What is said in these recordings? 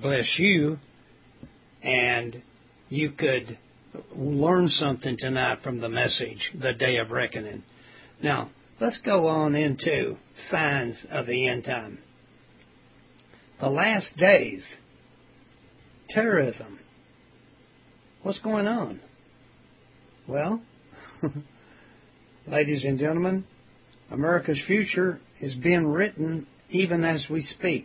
bless you, and you could learn something tonight from the message, the Day of Reckoning. Now, let's go on into signs of the end time. The last days, terrorism. What's going on? Well, ladies and gentlemen, America's future is being written even as we speak.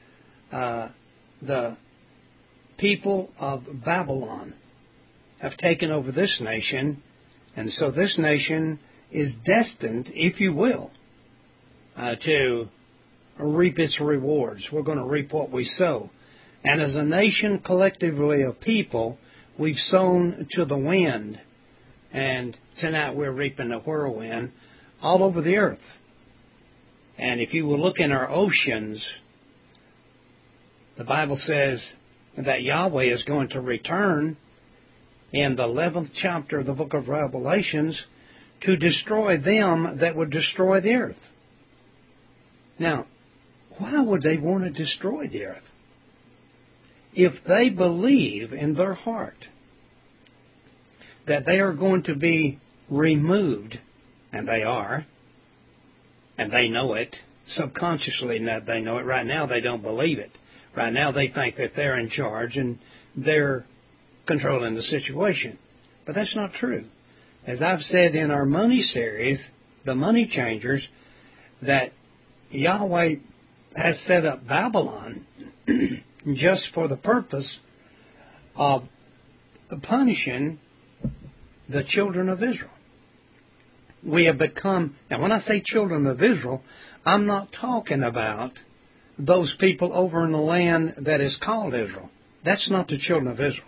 The people of Babylon have taken over this nation, and so this nation is destined, if you will, to reap its rewards. We're going to reap what we sow. And as a nation, collectively of people, we've sown to the wind. And tonight we're reaping a whirlwind all over the earth. And if you will look in our oceans, the Bible says that Yahweh is going to return in the 11th chapter of the book of Revelations to destroy them that would destroy the earth. Now, why would they want to destroy the earth? If they believe in their heart that they are going to be removed, and they are, and they know it, subconsciously they know it. Right now they don't believe it. Right now they think that they're in charge and they're controlling the situation. But that's not true. As I've said in our money series, The Money Changers, that Yahweh has set up Babylon just for the purpose of punishing the children of Israel. We have become, now when I say children of Israel, I'm not talking about those people over in the land that is called Israel. That's not the children of Israel.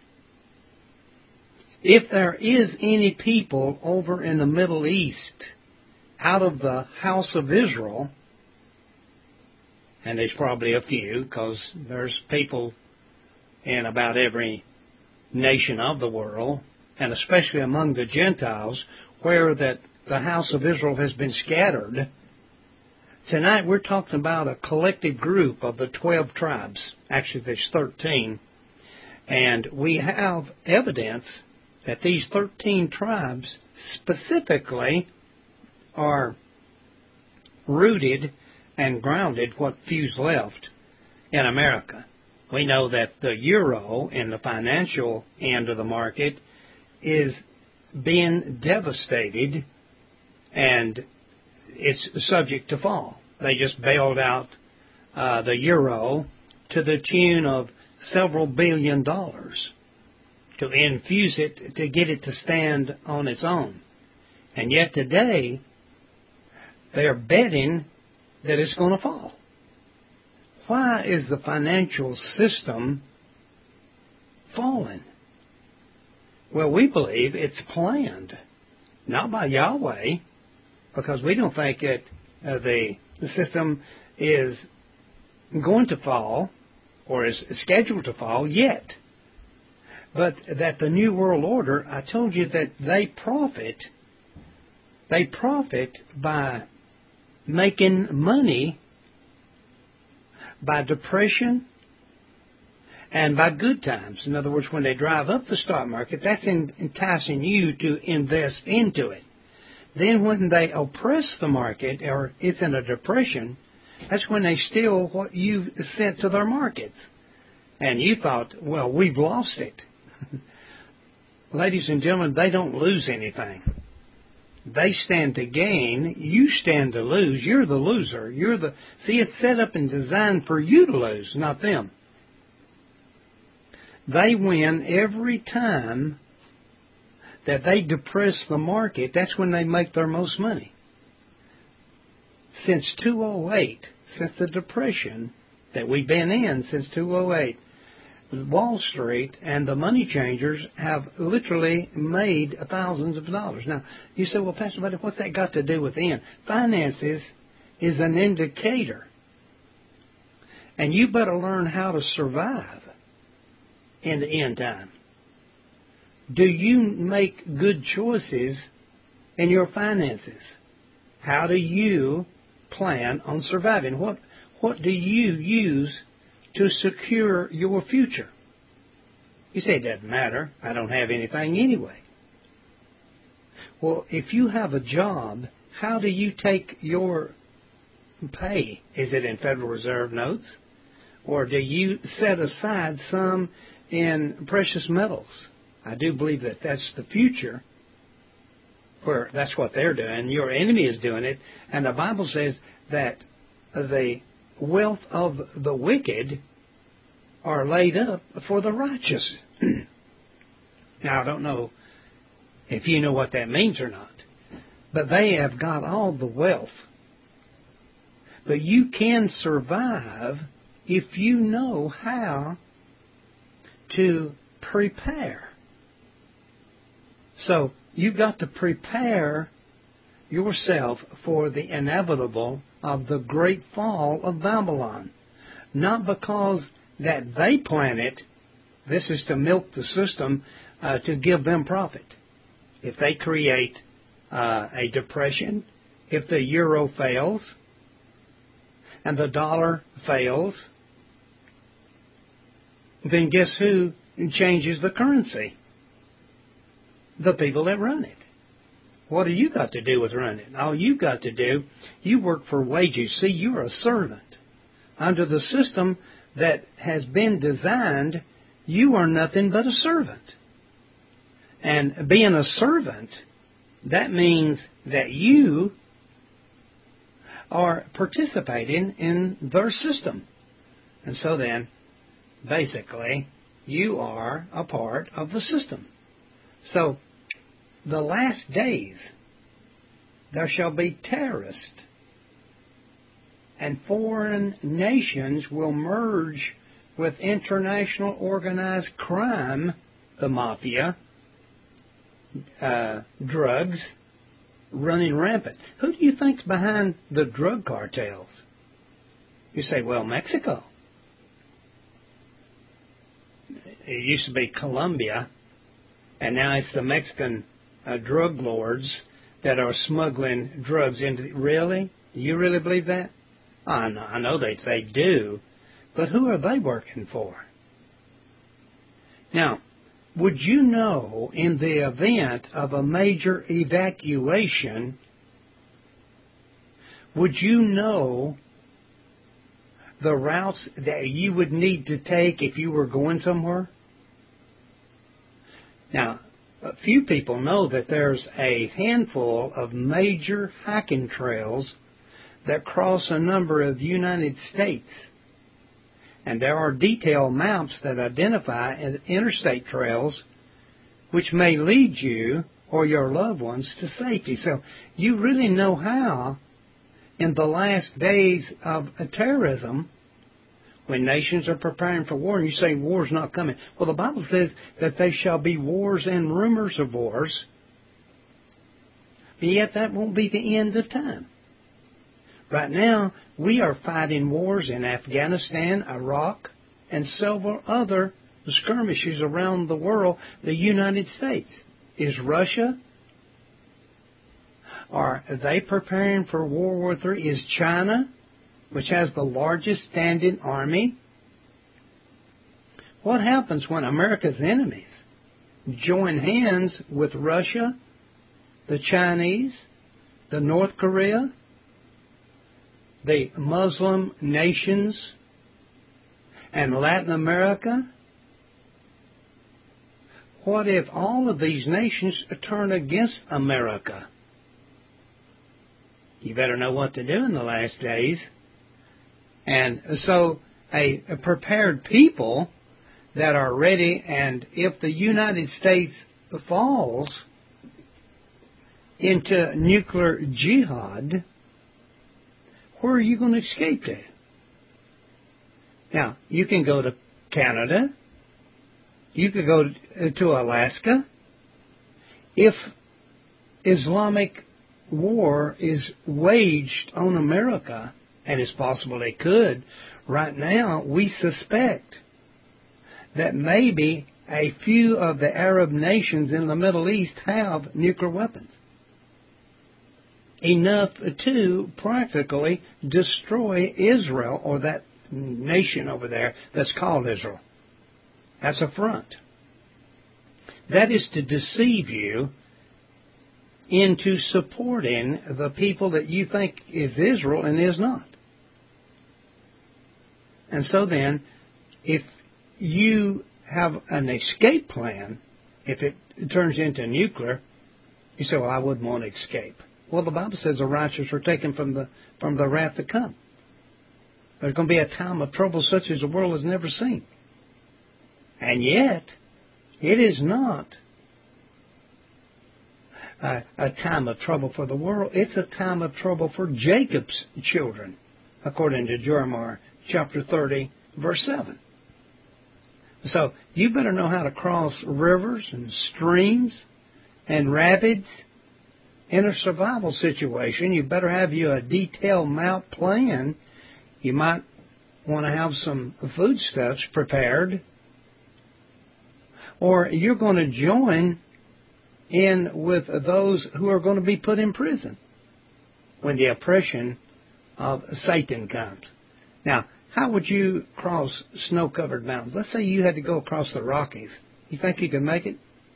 If there is any people over in the Middle East out of the house of Israel, and there's probably a few, because there's people in about every nation of the world, and especially among the Gentiles, where that the house of Israel has been scattered. Tonight we're talking about a collective group of the 12 tribes. Actually, there's 13. And we have evidence that these 13 tribes specifically are rooted and grounded, what few's left, in America. We know that the euro in the financial end of the market is being devastated, and it's subject to fall. They just bailed out the euro to the tune of several $billions to infuse it, to get it to stand on its own. And yet today, they're betting that it's going to fall. Why is the financial system falling? Well, we believe it's planned, not by Yahweh, because we don't think that the system is going to fall or is scheduled to fall yet. But that the New World Order, I told you that they profit by making money by depression and by good times. In other words, when they drive up the stock market, that's enticing you to invest into it. Then when they oppress the market, or it's in a depression, that's when they steal what you sent to their markets. And you thought, well, we've lost it. Ladies and gentlemen, they don't lose anything. They stand to gain. You stand to lose. You're the loser. See, it's set up and designed for you to lose, not them. They win every time that they depress the market. That's when they make their most money. Since 2008, since the depression that we've been in since 2008, Wall Street and the money changers have literally made thousands of dollars. Now, you say, well, Pastor Buddy, what's that got to do with the end? Finances is an indicator. And you better learn how to survive in the end time. Do you make good choices in your finances? How do you plan on surviving? What do you use to secure your future. You say, it doesn't matter. I don't have anything anyway. Well, if you have a job, how do you take your pay? Is it in Federal Reserve notes? Or do you set aside some in precious metals? I do believe that that's the future, where that's what they're doing. Your enemy is doing it. And the Bible says that the wealth of the wicked are laid up for the righteous. Now, I don't know if you know what that means or not, but they have got all the wealth. But you can survive if you know how to prepare. So you've got to prepare yourself for the inevitable of the great fall of Babylon. Not because that they plan it. This is to milk the system to give them profit. If they create a depression, if the euro fails and the dollar fails, then guess who changes the currency? The people that run it. What do you got to do with running it? All you got to do, you work for wages. See, you're a servant. Under the system that has been designed, you are nothing but a servant. And being a servant, that means that you are participating in their system. And so then, basically, you are a part of the system. So, the last days, there shall be terrorists, and foreign nations will merge with international organized crime, the mafia, drugs, running rampant. Who do you think's behind the drug cartels? You say, well, Mexico. It used to be Colombia, and now it's the Mexican drug lords that are smuggling drugs into... Really? You really believe that? I know they do, but who are they working for? Now, would you know, in the event of a major evacuation, would you know the routes that you would need to take if you were going somewhere? Now, a few people know that there's a handful of major hiking trails that cross a number of United States. And there are detailed maps that identify as interstate trails which may lead you or your loved ones to safety. So you really know how, in the last days of terrorism, when nations are preparing for war, and you say war's not coming. Well, the Bible says that there shall be wars and rumors of wars, but yet that won't be the end of time. Right now, we are fighting wars in Afghanistan, Iraq, and several other skirmishes around the world. The United States. Is Russia? Are they preparing for World War III? Is China, which has the largest standing army? What happens when America's enemies join hands with Russia, the Chinese, the North Korea, the Muslim nations, and Latin America? What if all of these nations turn against America? You better know what to do in the last days. And so a prepared people that are ready, and if the United States falls into nuclear jihad, where are you going to escape to? Now, you can go to Canada. You could go to Alaska. If Islamic war is waged on America, and it's possible they could, right now we suspect that maybe a few of the Arab nations in the Middle East have nuclear weapons. Enough to practically destroy Israel or that nation over there that's called Israel. That's a front. That is to deceive you into supporting the people that you think is Israel and is not. And so then, if you have an escape plan, if it turns into nuclear, you say, well, I wouldn't want to escape. Well, the Bible says the righteous are taken from the wrath to come. There's going to be a time of trouble such as the world has never seen. And yet, it is not a time of trouble for the world. It's a time of trouble for Jacob's children, according to Jeremiah chapter 30, verse 7. So you better know how to cross rivers and streams and rapids in a survival situation. You better have you a detailed map plan. You might want to have some foodstuffs prepared. Or you're going to join in with those who are going to be put in prison when the oppression of Satan comes. Now, how would you cross snow-covered mountains? Let's say you had to go across the Rockies. You think you could make it?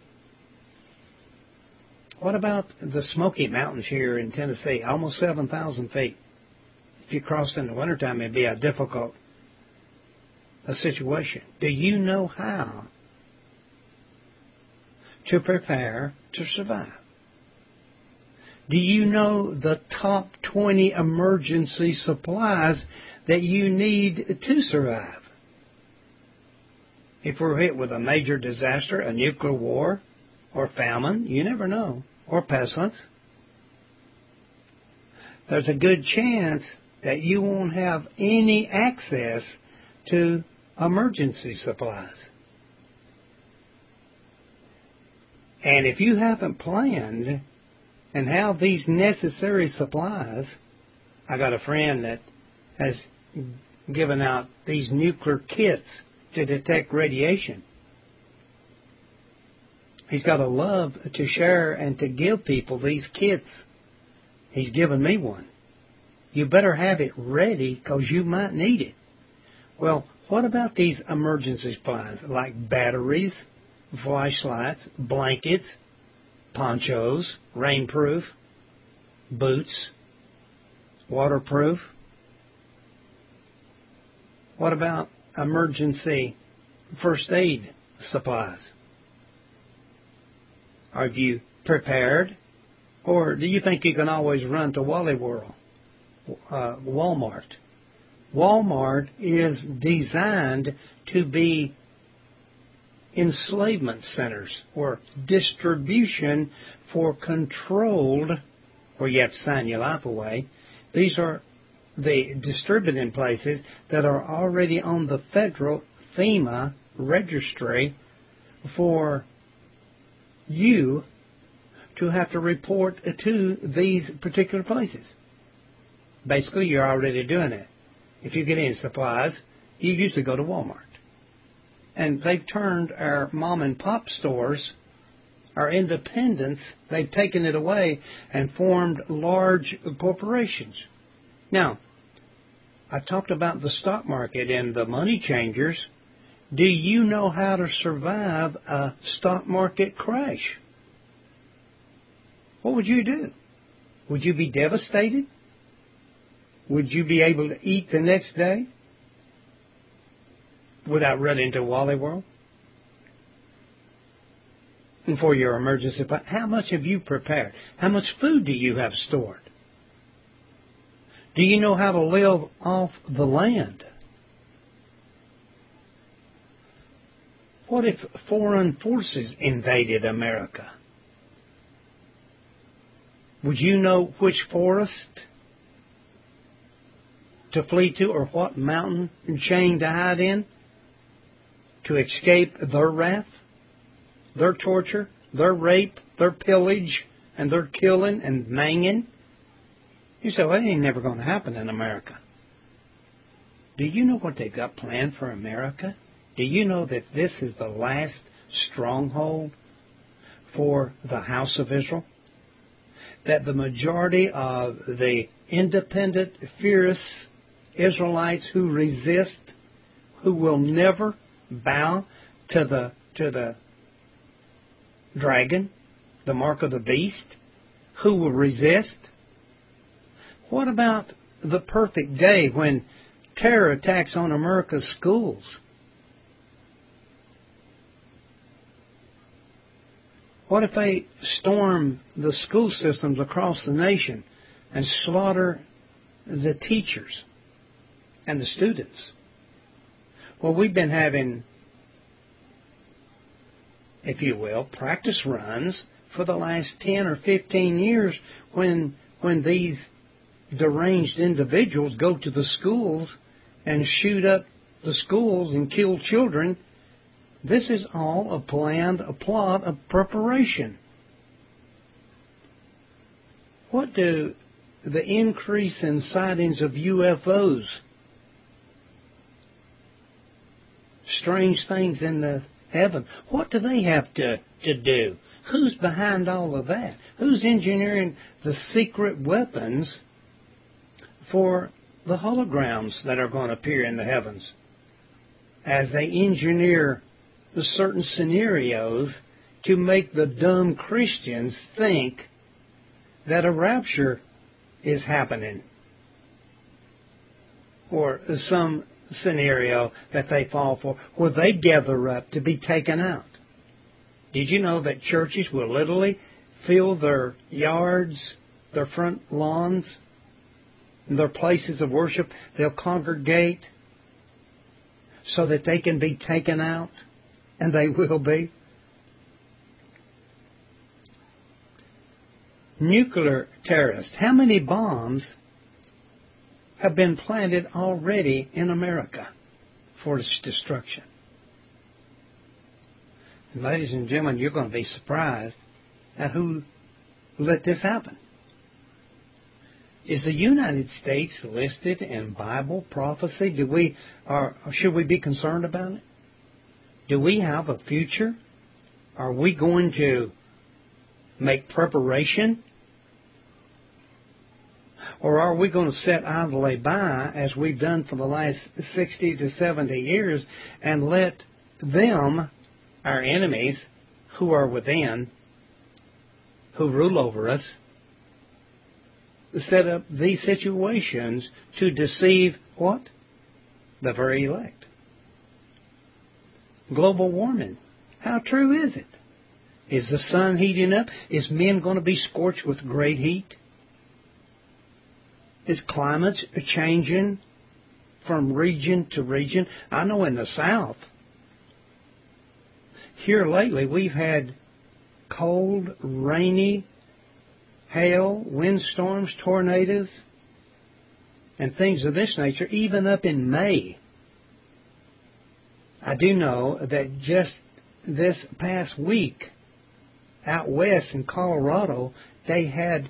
What about the Smoky Mountains here in Tennessee? Almost 7,000 feet. If you crossed in the wintertime, it'd be a difficult situation. Do you know how to prepare to survive? Do you know the top 20 emergency supplies that you need to survive? If we're hit with a major disaster, a nuclear war, or famine, you never know, or pestilence, there's a good chance that you won't have any access to emergency supplies. And if you haven't planned and have these necessary supplies, I got a friend that has given out these nuclear kits to detect radiation. He's got a love to share and to give people these kits. He's given me one. You better have it ready because you might need it. Well, what about these emergency supplies like batteries, flashlights, blankets, ponchos, rainproof, boots, waterproof? What about emergency first aid supplies? Are you prepared? Or do you think you can always run to Walmart? Walmart is designed to be enslavement centers or distribution for controlled, where you have to sign your life away. These are the distributing places that are already on the federal FEMA registry for you to have to report to these particular places. Basically, you're already doing it. If you get any supplies, you usually go to Walmart. And they've turned our mom and pop stores, our independents, they've taken it away and formed large corporations. Now, I talked about the stock market and the money changers. Do you know how to survive a stock market crash? What would you do? Would you be devastated? Would you be able to eat the next day without running to Wally World? And for your emergency, how much have you prepared? How much food do you have stored? Do you know how to live off the land? What if foreign forces invaded America? Would you know which forest to flee to or what mountain chain to hide in to escape their wrath, their torture, their rape, their pillage, and their killing and maiming? You say, well, it ain't never going to happen in America. Do you know what they've got planned for America? Do you know that this is the last stronghold for the house of Israel? That the majority of the independent, fierce Israelites who resist, who will never bow to the dragon, the mark of the beast, who will resist? What about the perfect day when terror attacks on America's schools? What if they storm the school systems across the nation and slaughter the teachers and the students? Well, we've been having, if you will, practice runs for the last 10 or 15 years when these deranged individuals go to the schools and shoot up the schools and kill children. This is all a plot of preparation. What do the increase in sightings of UFOs, strange things in the heaven, what do they have to do? Who's behind all of that? Who's engineering the secret weapons for the holograms that are going to appear in the heavens as they engineer the certain scenarios to make the dumb Christians think that a rapture is happening, or some scenario that they fall for where they gather up to be taken out? Did you know that churches will literally fill their yards, their front lawns, their places of worship? They'll congregate so that they can be taken out. And they will be. Nuclear terrorists. How many bombs have been planted already in America for its destruction? And ladies and gentlemen, you're going to be surprised at who let this happen. Is the United States listed in Bible prophecy? Should we be concerned about it? Do we have a future? Are we going to make preparation? Or are we going to sit idly by, as we've done for the last 60 to 70 years, and let them, our enemies, who are within, who rule over us, set up these situations to deceive what? The very elect. Global warming. How true is it? Is the sun heating up? Is men going to be scorched with great heat? Is climate changing from region to region? I know in the South, here lately we've had cold, rainy, hail, windstorms, tornadoes, and things of this nature, even up in May. I do know that just this past week, out west in Colorado, they had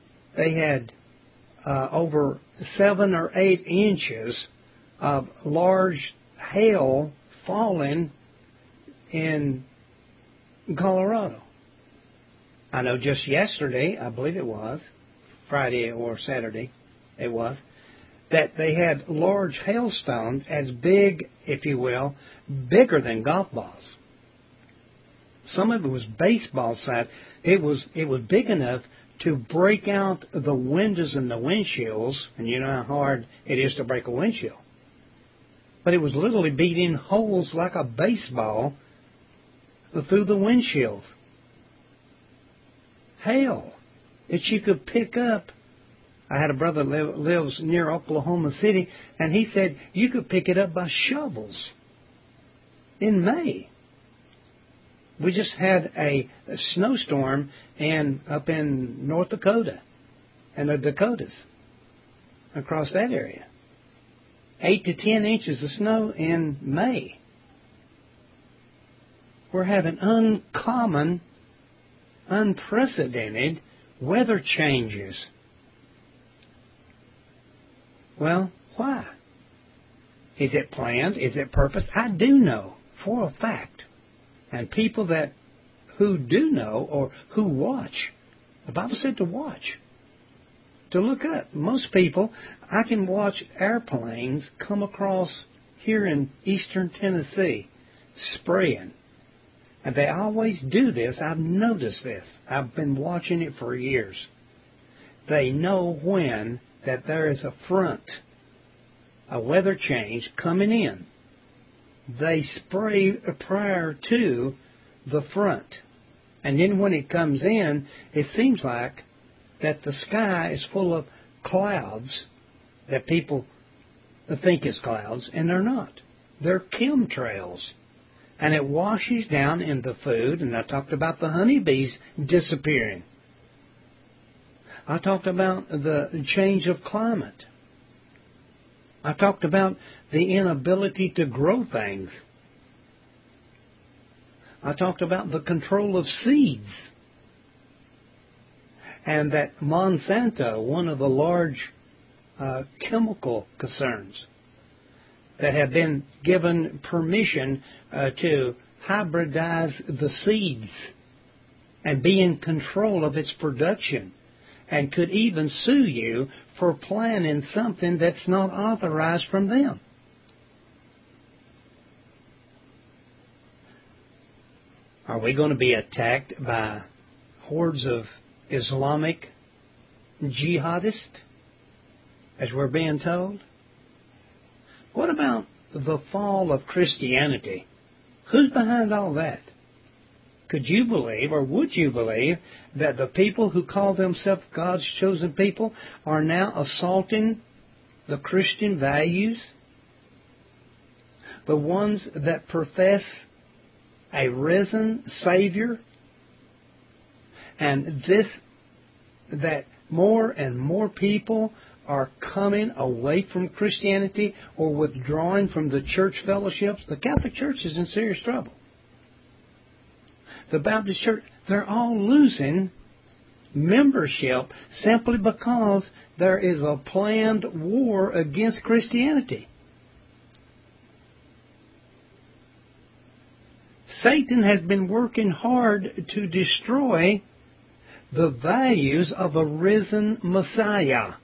over 7 or 8 inches of large hail falling in Colorado. I know just yesterday, I believe it was, Friday or Saturday, it was, that they had large hailstones as big, if you will, bigger than golf balls. Some of it was baseball size. It was big enough to break out the windows and the windshields, and you know how hard it is to break a windshield. But it was literally beating holes like a baseball through the windshields. Hail that you could pick up. I had a brother lives near Oklahoma City, and he said you could pick it up by shovels in May. We just had a snowstorm up in North Dakota and the Dakotas, across that area. 8 to 10 inches of snow in May. We're having uncommon, unprecedented weather changes. Well, why? Is it planned? Is it purposed? I do know for a fact. And people who do know or who watch, the Bible said to watch to look up. Most people, I can watch airplanes come across here in eastern Tennessee spraying. And they always do this. I've noticed this. I've been watching it for years. They know when that there is a front, a weather change coming in. They spray prior to the front. And then when it comes in, it seems like that the sky is full of clouds that people think is clouds, and they're not. They're chemtrails. And it washes down in the food, and I talked about the honeybees disappearing. I talked about the change of climate. I talked about the inability to grow things. I talked about the control of seeds. And that Monsanto, one of the large chemical concerns, that have been given permission to hybridize the seeds and be in control of its production, and could even sue you for planting something that's not authorized from them. Are we going to be attacked by hordes of Islamic jihadists, as we're being told? What about the fall of Christianity? Who's behind all that? Could you believe, or would you believe, that the people who call themselves God's chosen people are now assaulting the Christian values? The ones that profess a risen Savior? And that more and more people are coming away from Christianity or withdrawing from the church fellowships. The Catholic Church is in serious trouble. The Baptist Church, they're all losing membership simply because there is a planned war against Christianity. Satan has been working hard to destroy the values of a risen Messiah,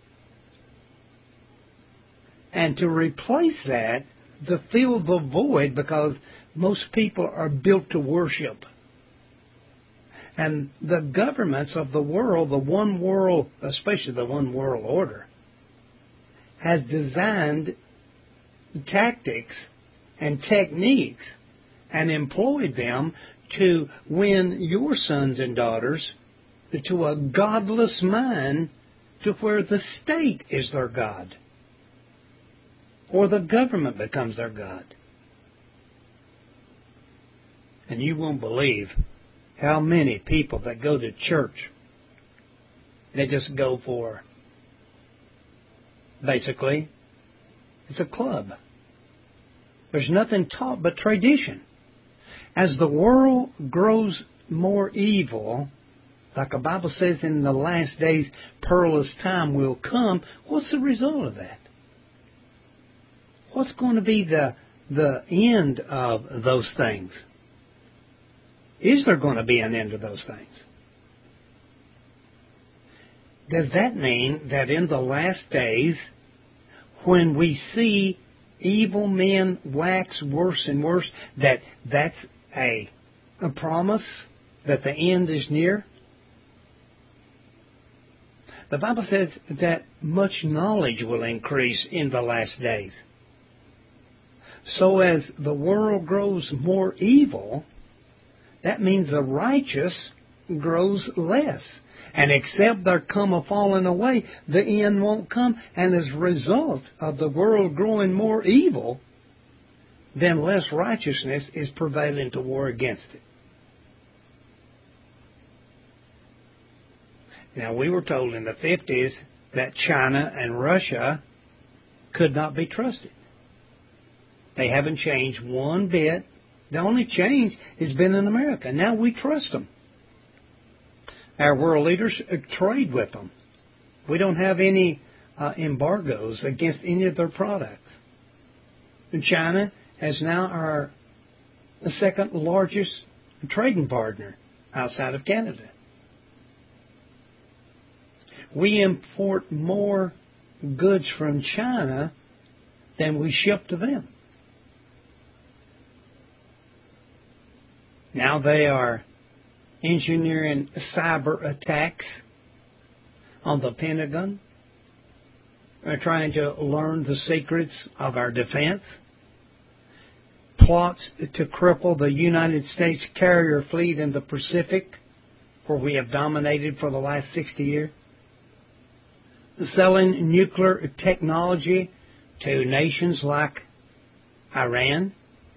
and to replace that, to fill the void, because most people are built to worship. And the governments of the world, the one world, especially the one world order, has designed tactics and techniques and employed them to win your sons and daughters to a godless mind, to where the state is their God, or the government becomes their God. And you won't believe how many people that go to church, they just go for, basically, it's a club. There's nothing taught but tradition. As the world grows more evil, like the Bible says in the last days, perilous time will come, what's the result of that? What's going to be the end of those things? Is there going to be an end to those things? Does that mean that in the last days, when we see evil men wax worse and worse, that's a promise that the end is near? The Bible says that much knowledge will increase in the last days. So as the world grows more evil, that means the righteous grows less. And except there come a falling away, the end won't come. And as a result of the world growing more evil, then less righteousness is prevailing to war against it. Now, we were told in the 50s that China and Russia could not be trusted. They haven't changed one bit. The only change has been in America. Now we trust them. Our world leaders trade with them. We don't have any embargoes against any of their products. And China is now our second largest trading partner outside of Canada. We import more goods from China than we ship to them. Now they are engineering cyber attacks on the Pentagon. They're trying to learn the secrets of our defense. Plots to cripple the United States carrier fleet in the Pacific, where we have dominated for the last 60 years. Selling nuclear technology to nations like Iran.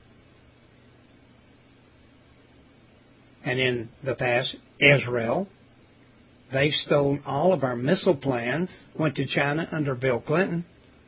And in the past, Israel. They stole all of our missile plans, went to China under Bill Clinton.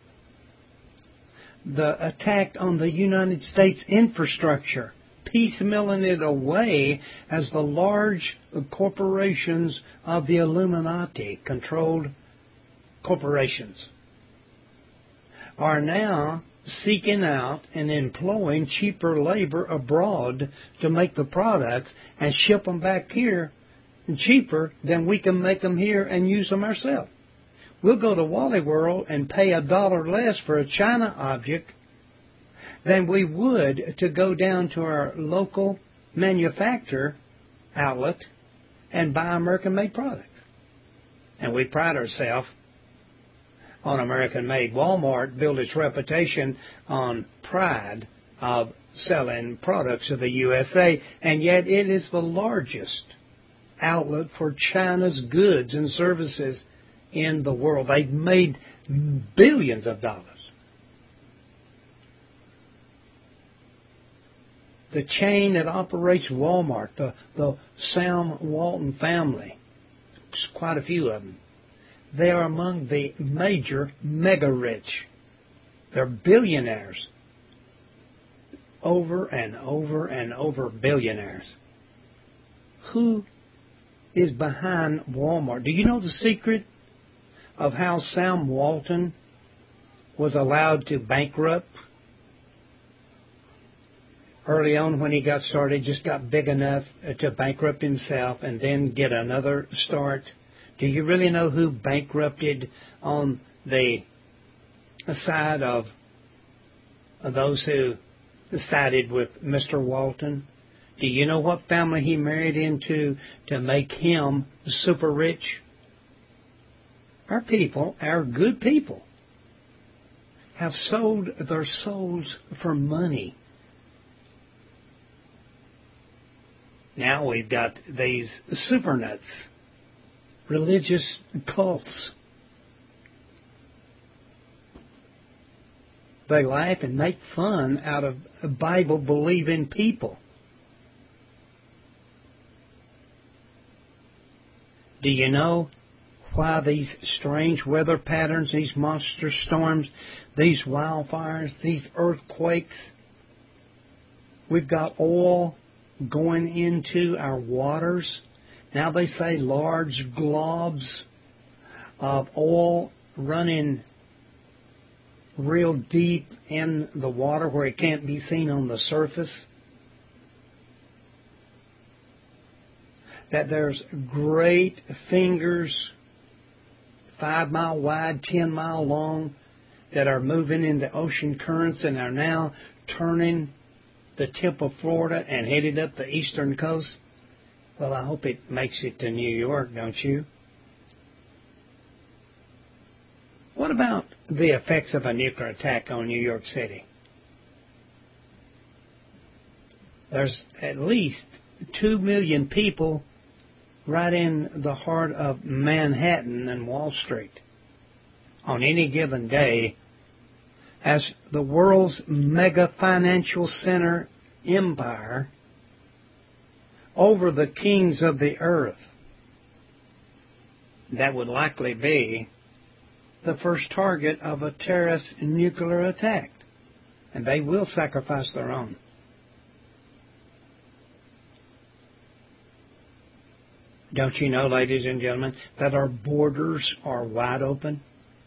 The attack on the United States infrastructure, piecemealing it away as the large corporations of the Illuminati, controlled corporations, are now seeking out and employing cheaper labor abroad to make the products and ship them back here cheaper than we can make them here and use them ourselves. We'll go to Wally World and pay $1 less for a China object than we would to go down to our local manufacturer outlet and buy American-made products. And we pride ourselves on American-made. Walmart built its reputation on pride of selling products of the USA, and yet it is the largest outlet for China's goods and services in the world. They've made billions of dollars. The chain that operates Walmart, the Sam Walton family, quite a few of them, they are among the major mega-rich. They're billionaires. Over and over and over billionaires. Who is behind Walmart? Do you know the secret of how Sam Walton was allowed to bankrupt? Early on when he got started, just got big enough to bankrupt himself and then get another start. Do you really know who bankrupted on the side of those who sided with Mr. Walton? Do you know what family he married into to make him super rich? Our people, our good people, have sold their souls for money. Now we've got these super nuts, religious cults. They laugh and make fun out of Bible-believing people. Do you know why these strange weather patterns, these monster storms, these wildfires, these earthquakes? We've got oil going into our waters. Now they say large globs of oil running real deep in the water where it can't be seen on the surface. That there's great fingers, 5 mile wide, 10 mile long, that are moving in the ocean currents and are now turning the tip of Florida and headed up the eastern coast. Well, I hope it makes it to New York, don't you? What about the effects of a nuclear attack on New York City? There's at least 2 million people right in the heart of Manhattan and Wall Street on any given day, as the world's mega financial center empire over the kings of the earth. That would likely be the first target of a terrorist nuclear attack. And they will sacrifice their own. Don't you know, ladies and gentlemen, that our borders are wide open?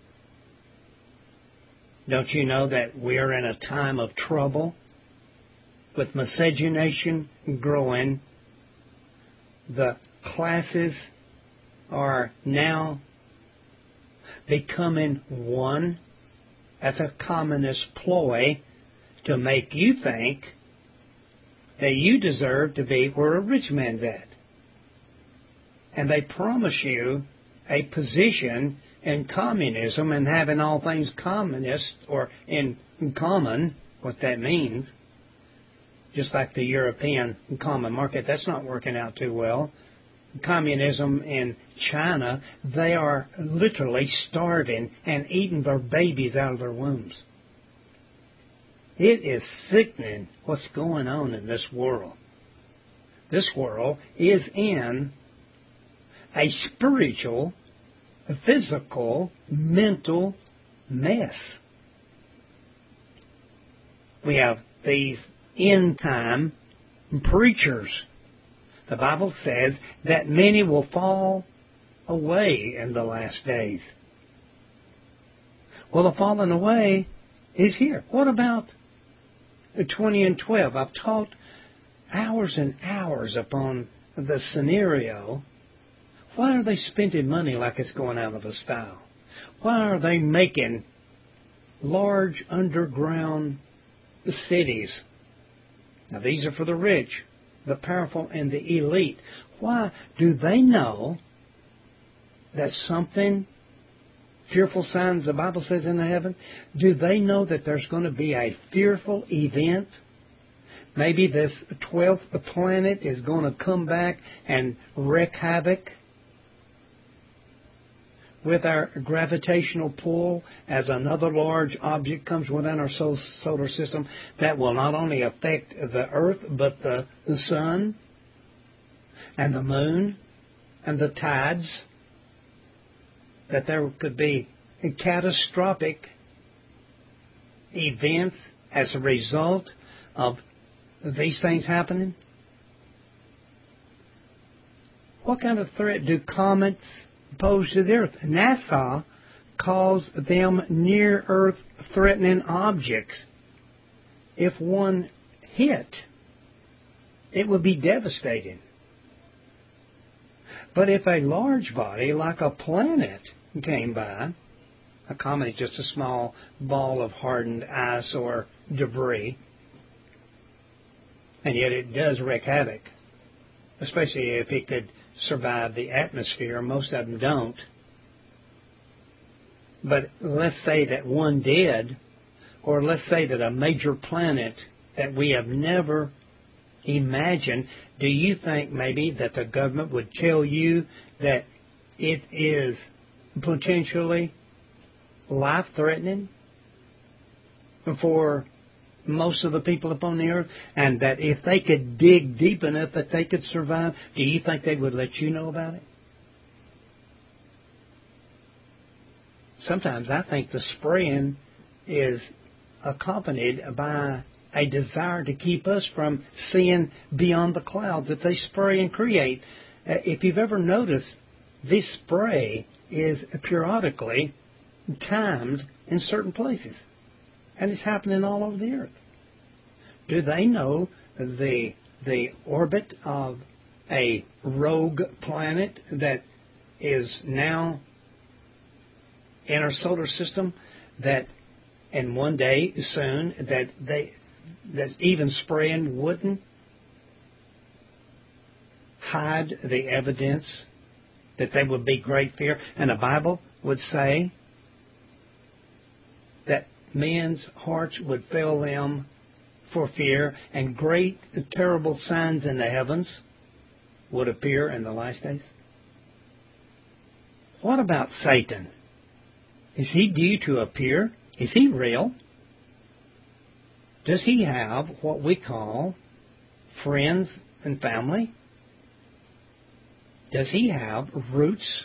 Don't you know that we're in a time of trouble with miscegenation growing? The classes are now becoming one. That's a communist ploy to make you think that you deserve to be where a rich man's at. And they promise you a position in communism and having all things communist or in common, what that means. Just like the European common market, that's not working out too well. Communism in China, they are literally starving and eating their babies out of their wombs. It is sickening what's going on in this world. This world is in a spiritual, physical, mental mess. We have these end time preachers. The Bible says that many will fall away in the last days. Well, the falling away is here. What about 20 and 12? I've taught hours and hours upon the scenario. Why are they spending money like it's going out of a style? Why are they making large underground cities? Now, these are for the rich, the powerful, and the elite. Why? Do they know that something, fearful signs, the Bible says, in heaven? Do they know that there's going to be a fearful event? Maybe this 12th planet is going to come back and wreak havoc with our gravitational pull as another large object comes within our solar system that will not only affect the Earth, but the sun and the moon and the tides, that there could be catastrophic events as a result of these things happening? What kind of threat do comets pose to the Earth? NASA calls them near-Earth threatening objects. If one hit, it would be devastating. But if a large body, like a planet, came by, a comet is just a small ball of hardened ice or debris, and yet it does wreak havoc, especially if it could survive the atmosphere. Most of them don't. But let's say that one did, or let's say that a major planet that we have never imagined, do you think maybe that the government would tell you that it is potentially life-threatening for most of the people upon the earth, and that if they could dig deep enough that they could survive, do you think they would let you know about it? Sometimes I think the spraying is accompanied by a desire to keep us from seeing beyond the clouds that they spray and create. If you've ever noticed, this spray is periodically timed in certain places. And it's happening all over the earth. Do they know the orbit of a rogue planet that is now in our solar system, that in one day soon that's even spraying wouldn't hide the evidence that there would be great fear? And the Bible would say that men's hearts would fail them for fear, and great, terrible signs in the heavens would appear in the last days. What about Satan? Is he due to appear? Is he real? Does he have what we call friends and family? Does he have roots?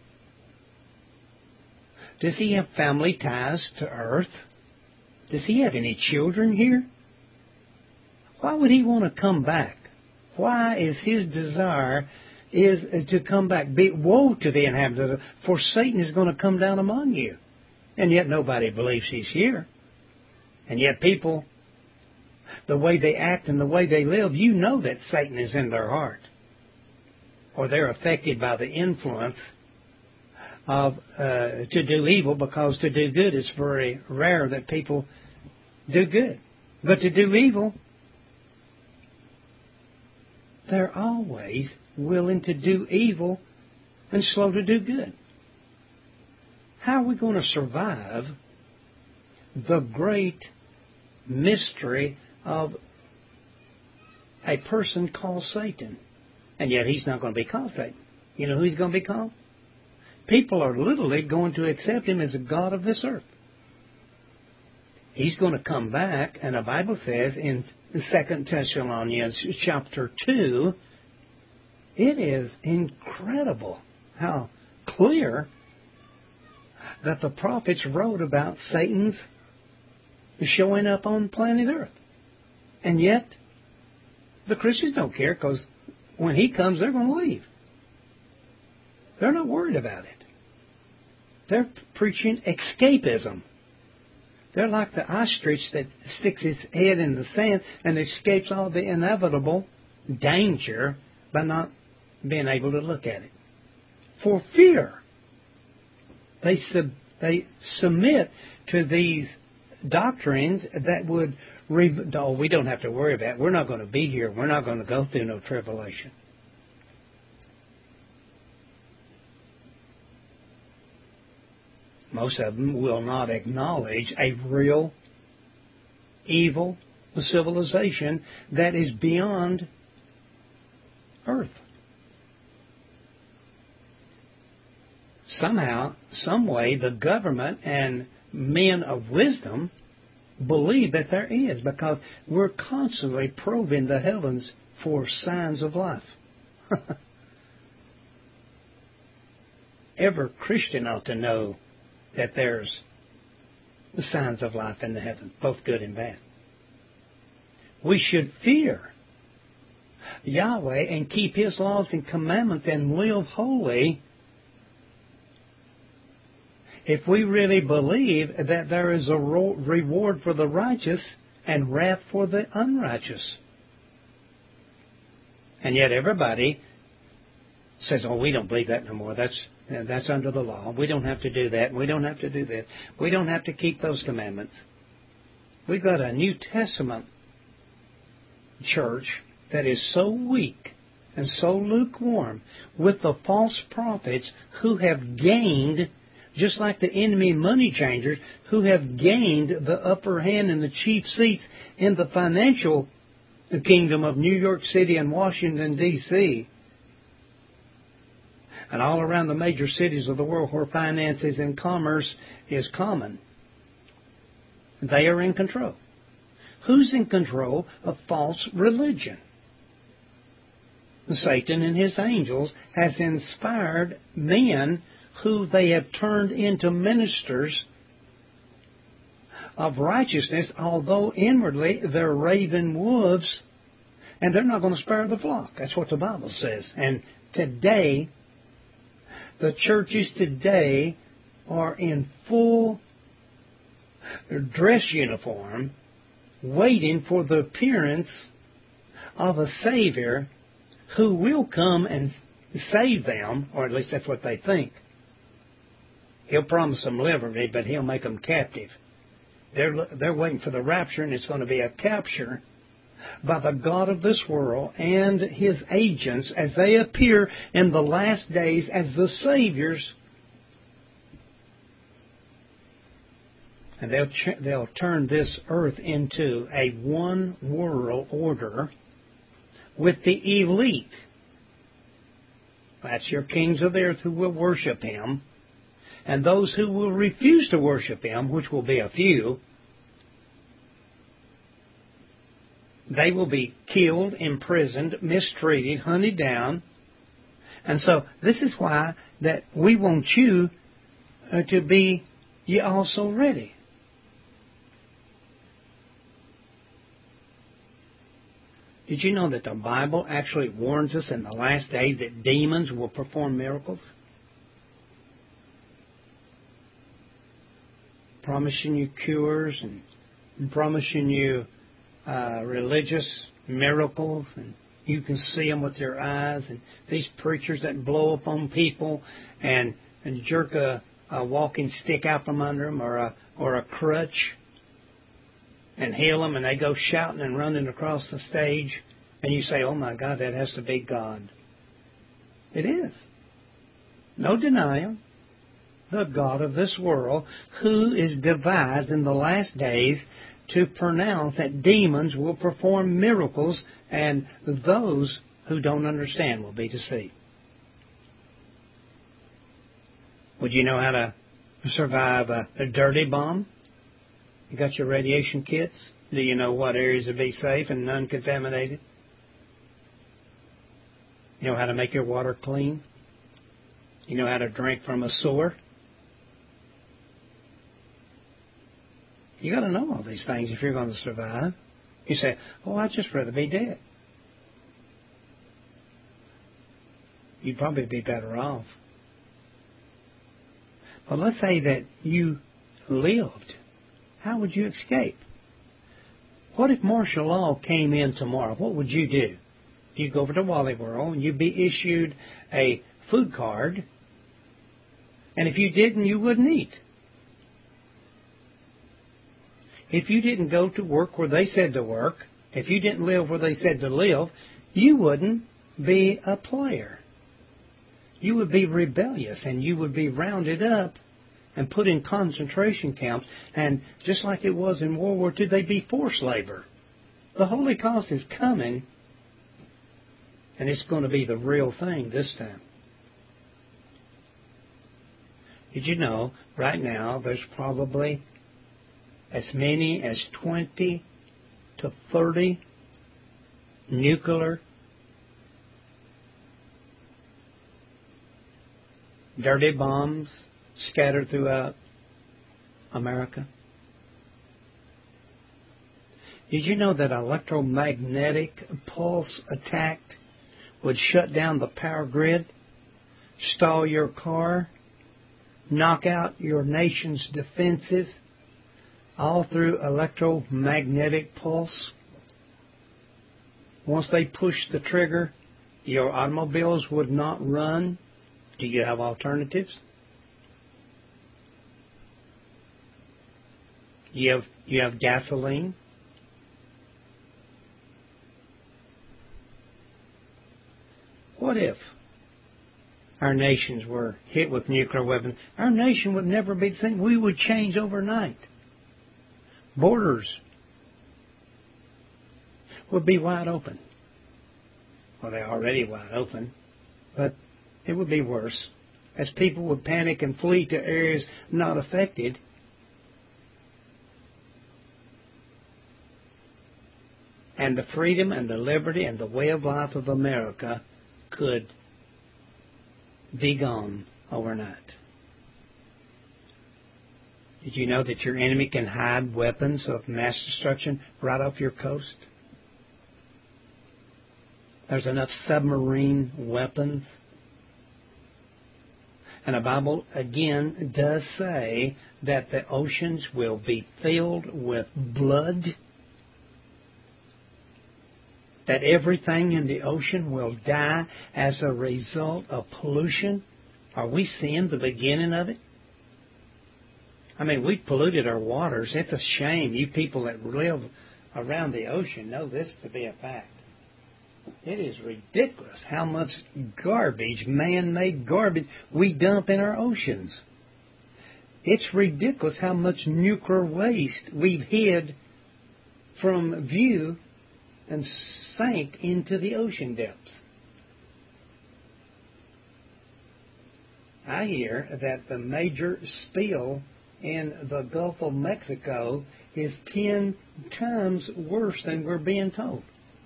Does he have family ties to earth? Does he have any children here? Why would he want to come back? Why is his desire is to come back? Woe to the inhabitants, for Satan is going to come down among you. And yet nobody believes he's here. And yet people, the way they act and the way they live, you know that Satan is in their heart. Or they're affected by the influence to do evil, because to do good is very rare that people do good. But to do evil, they're always willing to do evil and slow to do good. How are we going to survive the great mystery of a person called Satan? And yet he's not going to be called Satan. You know who he's going to be called? People are literally going to accept him as a god of this earth. He's going to come back, and the Bible says in 2 Thessalonians chapter 2, it is incredible how clear that the prophets wrote about Satan's showing up on planet Earth. And yet, the Christians don't care, because when he comes, they're going to leave. They're not worried about it. They're preaching escapism. They're like the ostrich that sticks its head in the sand and escapes all the inevitable danger by not being able to look at it. For fear, they submit to these doctrines that would, we don't have to worry about it. We're not going to be here. We're not going to go through no tribulation. Most of them will not acknowledge a real evil civilization that is beyond earth. Somehow, some way, the government and men of wisdom believe that there is, because we're constantly probing the heavens for signs of life. Every Christian ought to know that there's the signs of life in the heavens, both good and bad. We should fear Yahweh and keep His laws and commandments and live holy if we really believe that there is a reward for the righteous and wrath for the unrighteous. And yet everybody says, oh, we don't believe that no more. That's under the law. We don't have to do that. We don't have to do that. We don't have to keep those commandments. We've got a New Testament church that is so weak and so lukewarm with the false prophets who have gained, just like the enemy money changers, who have gained the upper hand and the chief seats in the financial kingdom of New York City and Washington, D.C., and all around the major cities of the world where finances and commerce is common. They are in control. Who's in control of false religion? Satan and his angels has inspired men who they have turned into ministers of righteousness, although inwardly they're raven wolves, and they're not going to spare the flock. That's what the Bible says. And today, the churches today are in full dress uniform, waiting for the appearance of a Savior who will come and save them, or at least that's what they think. He'll promise them liberty, but He'll make them captive. They're waiting for the rapture, and it's going to be a capture by the God of this world and His agents as they appear in the last days as the Saviors. And they'll turn this earth into a one world order with the elite. That's your kings of the earth who will worship Him. And those who will refuse to worship Him, which will be a few, they will be killed, imprisoned, mistreated, hunted down. And so this is why that we want you to be ye also ready. Did you know that the Bible actually warns us in the last days that demons will perform miracles? Promising you cures and promising you religious miracles, and you can see them with your eyes, and these preachers that blow up on people and and jerk a walking stick out from under them or a crutch and heal them, and they go shouting and running across the stage, and you say, oh my God, that has to be God. It is. No denial. The God of this world, who is devised in the last days to pronounce that demons will perform miracles, and those who don't understand will be deceived. Would you know how to survive a dirty bomb? You got your radiation kits? Do you know what areas would be safe and uncontaminated? You know how to make your water clean? You know how to drink from a sewer? You got to know all these things if you're going to survive. You say, oh, I'd just rather be dead. You'd probably be better off. But let's say that you lived. How would you escape? What if martial law came in tomorrow? What would you do? You'd go over to Wally World and you'd be issued a food card. And if you didn't, you wouldn't eat. If you didn't go to work where they said to work, if you didn't live where they said to live, you wouldn't be a player. You would be rebellious, and you would be rounded up and put in concentration camps. And just like it was in World War II, they'd be forced labor. The Holocaust is coming, and it's going to be the real thing this time. Did you know, right now, there's probably as many as 20 to 30 nuclear dirty bombs scattered throughout America? Did you know that electromagnetic pulse attack would shut down the power grid, stall your car, knock out your nation's defenses, all through electromagnetic pulse? Once they push the trigger, your automobiles would not run. Do you have alternatives? You have gasoline? What if our nations were hit with nuclear weapons? Our nation would never be the same. We would change overnight. Borders would be wide open. Well, they're already wide open, but it would be worse, as people would panic and flee to areas not affected. And the freedom and the liberty and the way of life of America could be gone overnight. Did you know that your enemy can hide weapons of mass destruction right off your coast? There's enough submarine weapons. And the Bible, again, does say that the oceans will be filled with blood, that everything in the ocean will die as a result of pollution. Are we seeing the beginning of it? I mean, we've polluted our waters. It's a shame. You people that live around the ocean know this to be a fact. It is ridiculous how much garbage, man-made garbage, we dump in our oceans. It's ridiculous how much nuclear waste we've hid from view and sank into the ocean depths. I hear that the major spill in the Gulf of Mexico is 10 times worse than we're being told.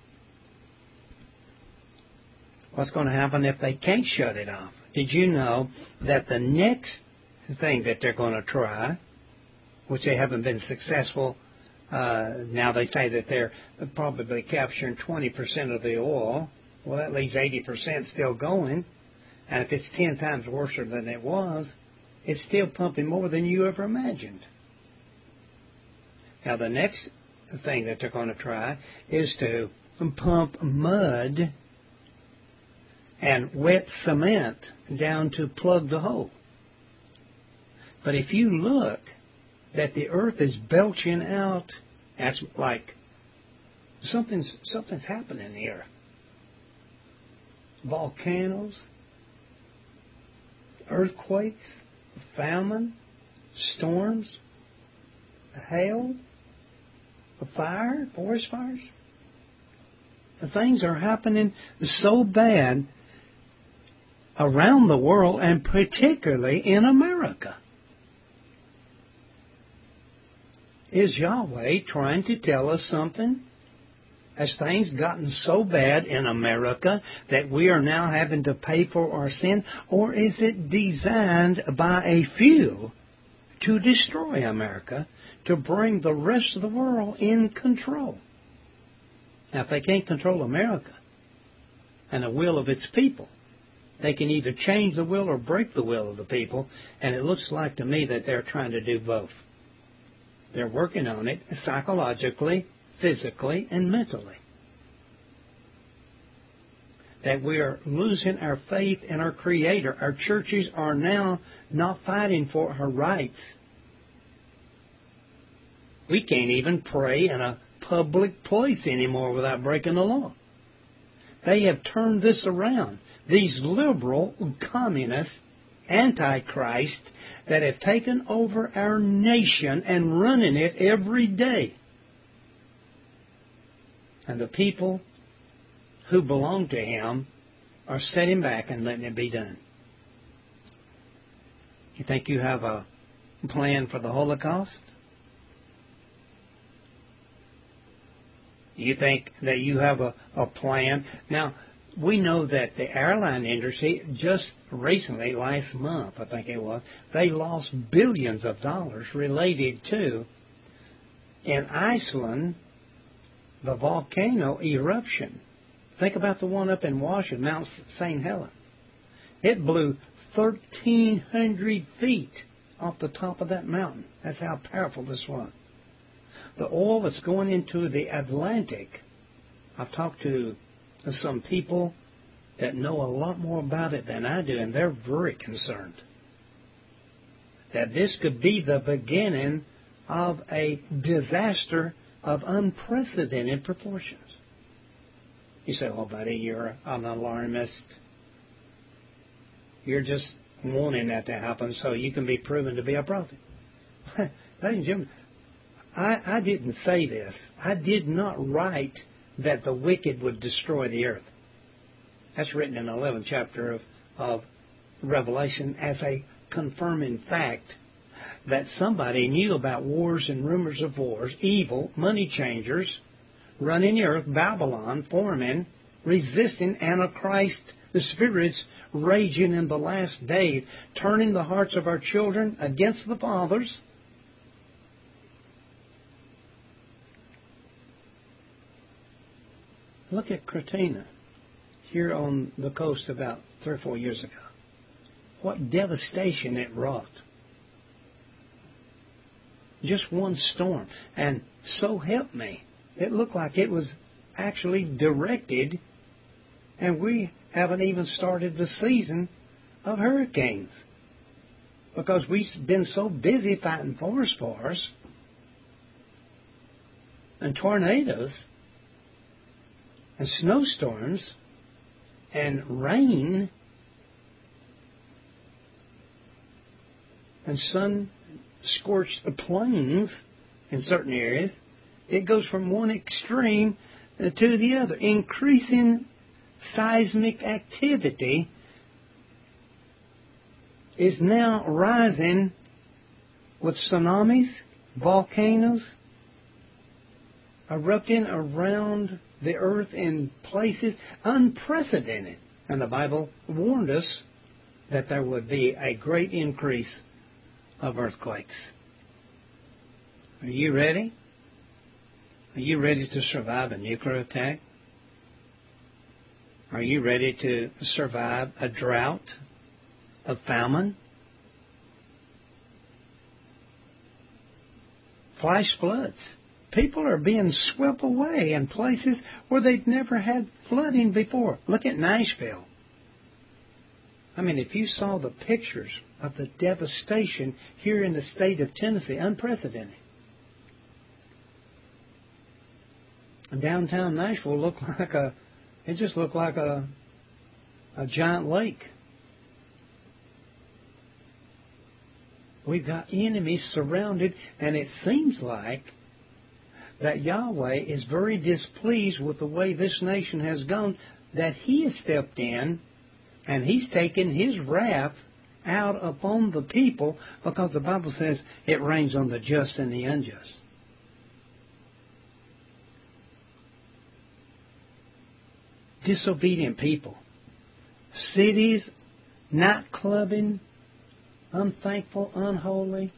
What's going to happen if they can't shut it off? Did you know that the next thing that they're going to try, which they haven't been successful, now they say that they're probably capturing 20% of the oil. Well, that leaves 80% still going. And if it's 10 times worse than it was, it's still pumping more than you ever imagined. Now, the next thing that they're going to try is to pump mud and wet cement down to plug the hole. But if you look that the earth is belching out, that's like something's happening in the earth. Volcanoes, earthquakes, famine, storms, hail, a fire, forest fires. The things are happening so bad around the world, and particularly in America. Is Yahweh trying to tell us something? Has things gotten so bad in America that we are now having to pay for our sin? Or is it designed by a few to destroy America, to bring the rest of the world in control? Now, if they can't control America and the will of its people, they can either change the will or break the will of the people, and it looks like to me that they're trying to do both. They're working on it psychologically, physically, and mentally. That we are losing our faith in our Creator. Our churches are now not fighting for our rights. We can't even pray in a public place anymore without breaking the law. They have turned this around. These liberal, communist, antichrist that have taken over our nation and running it every day. And the people who belong to him are sitting back and letting it be done. You think you have a plan for the Holocaust? You think that you have a plan? Now, we know that the airline industry, just recently, last month, I think it was, they lost billions of dollars related to, in Iceland, the volcano eruption. Think about the one up in Washington, Mount St. Helens. It blew 1,300 feet off the top of that mountain. That's how powerful this was. The oil that's going into the Atlantic, I've talked to some people that know a lot more about it than I do, and they're very concerned that this could be the beginning of a disaster of unprecedented proportions. You say, oh, buddy, you're an alarmist. You're just wanting that to happen so you can be proven to be a prophet. Ladies and gentlemen, I didn't say this. I did not write that the wicked would destroy the earth. That's written in the 11th chapter of Revelation as a confirming fact that somebody knew about wars and rumors of wars, evil, money changers, running the earth, Babylon, forming, resisting Antichrist, the spirits raging in the last days, turning the hearts of our children against the fathers. Look at Katrina here on the coast about 3 or 4 years ago. What devastation it wrought. Just one storm. And so help me, it looked like it was actually directed, and we haven't even started the season of hurricanes. Because we've been so busy fighting forest fires and tornadoes and snowstorms and rain and sun-scorched plains in certain areas. It goes from one extreme to the other. Increasing seismic activity is now rising with tsunamis, volcanoes erupting around the earth in places unprecedented. And the Bible warned us that there would be a great increase of earthquakes. Are you ready? Are you ready to survive a nuclear attack? Are you ready to survive a drought, a famine? Flash floods. People are being swept away in places where they've never had flooding before. Look at Nashville. I mean, if you saw the pictures of the devastation here in the state of Tennessee, unprecedented. Downtown Nashville just looked like a giant lake. We've got enemies surrounded, and it seems like that Yahweh is very displeased with the way this nation has gone, that He has stepped in and He's taken His wrath out upon the people, because the Bible says it rains on the just and the unjust. Disobedient people. Cities, nightclubbing, unthankful, unholy,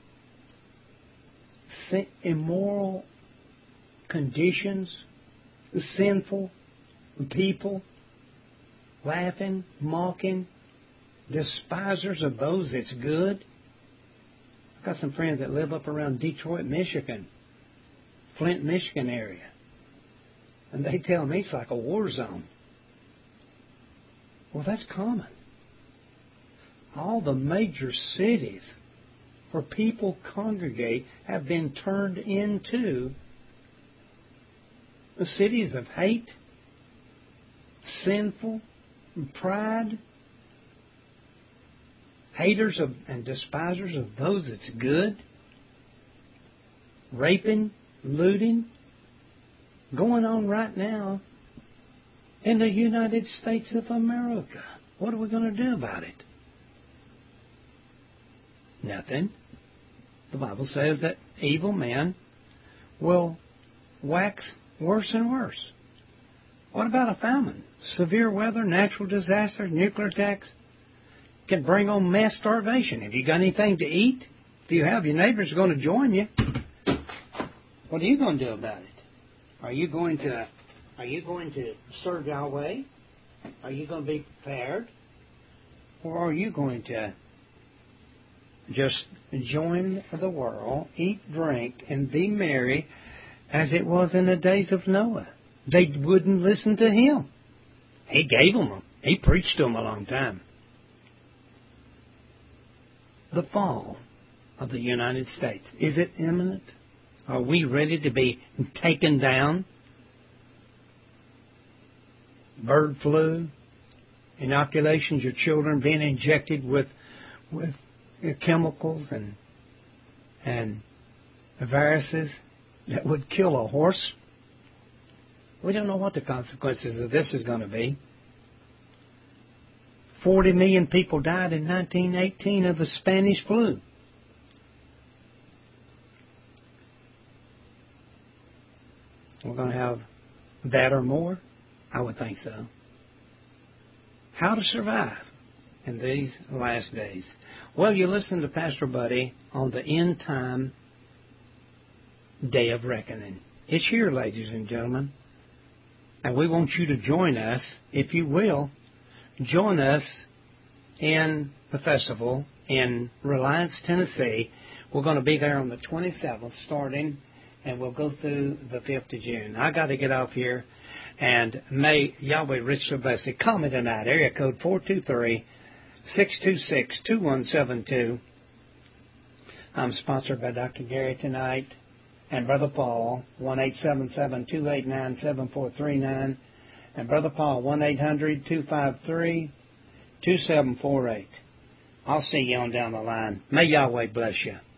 immoral conditions, sinful people, laughing, mocking, despisers of those that's good. I've got some friends that live up around Detroit, Michigan, Flint, Michigan area, and they tell me it's like a war zone. Well, that's common. All the major cities where people congregate have been turned into the cities of hate, sinful, pride, haters of and despisers of those that's good, raping, looting, going on right now in the United States of America. What are we going to do about it? Nothing. The Bible says that evil men will wax worse and worse. What about a famine? Severe weather, natural disasters, nuclear attacks can bring on mass starvation. Have you got anything to eat? If you have, your neighbors are going to join you. What are you going to do about it? Are you going to serve Yahweh? Are you going to be prepared? Or are you going to just join the world, eat, drink, and be merry as it was in the days of Noah? They wouldn't listen to him. He gave them. He preached to them a long time. The fall of the United States. Is it imminent? Are we ready to be taken down? Bird flu, inoculations, your children being injected with chemicals and viruses that would kill a horse. We don't know what the consequences of this is going to be. 40 million people died in 1918 of the Spanish flu. We're going to have that or more? I would think so. How to survive in these last days? Well, you listen to Pastor Buddy on the end time day of reckoning. It's here, ladies and gentlemen. And we want you to join us, if you will. Join us in the festival in Reliance, Tennessee. We're going to be there on the 27th starting, and we'll go through the 5th of June. I got to get off here, and may Yahweh richly bless you. Call me tonight, area code 423-626-2172. I'm sponsored by Dr. Gary tonight and Brother Paul, 1-877-289-7439, and Brother Paul, 1-800-253-2748. I'll see you on down the line. May Yahweh bless you.